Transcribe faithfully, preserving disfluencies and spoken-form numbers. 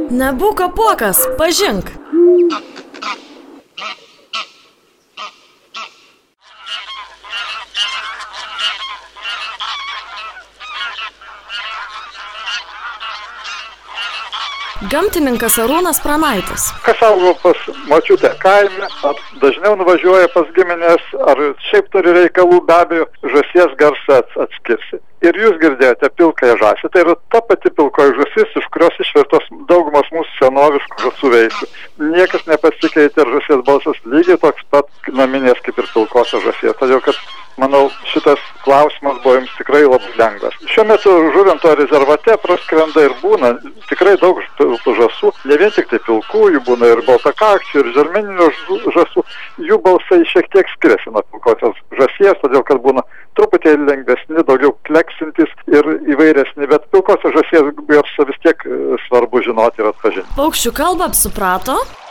Nebūk apuokas, pažink. Gamtininkas Arūnas Pranaitis. Kas augo pas močiutę kaime, ar dažniau nuvažiuoja pas giminės, ar šiaip turi reikalų, be abejo, žąsies garsą atskirsi. Ir jūs girdėjote pilkąją žąsį. Tai yra ta pati pilkoji žąsis, iš kurios išvirtos daugumas mūsų senoviškų žąsų veislių. Niekas nepasikeitė ir žąsies balsas lygiai toks pat naminės kaip ir pilkosios žąsies. Todėl, kad, manau, šitas klausimas buvo jums tikrai labai lengvas. Šiuo metu Žuvinto rezervate praskrenda ir būna tikrai daug žąsų. Ne vien tik tai pilkų, jų būna ir baltakakčių, ir želmeninių žąsų. Jų balsai šiek tiek skiriasi nuo pilkosios žąsies, todėl, kad būna truputėlį lengvesni, daugiau kleksintis ir įvairesni, bet pilkosios žąsies garsą vis tiek svarbu žinoti ir atpažinti. Paukščių kalbą suprato?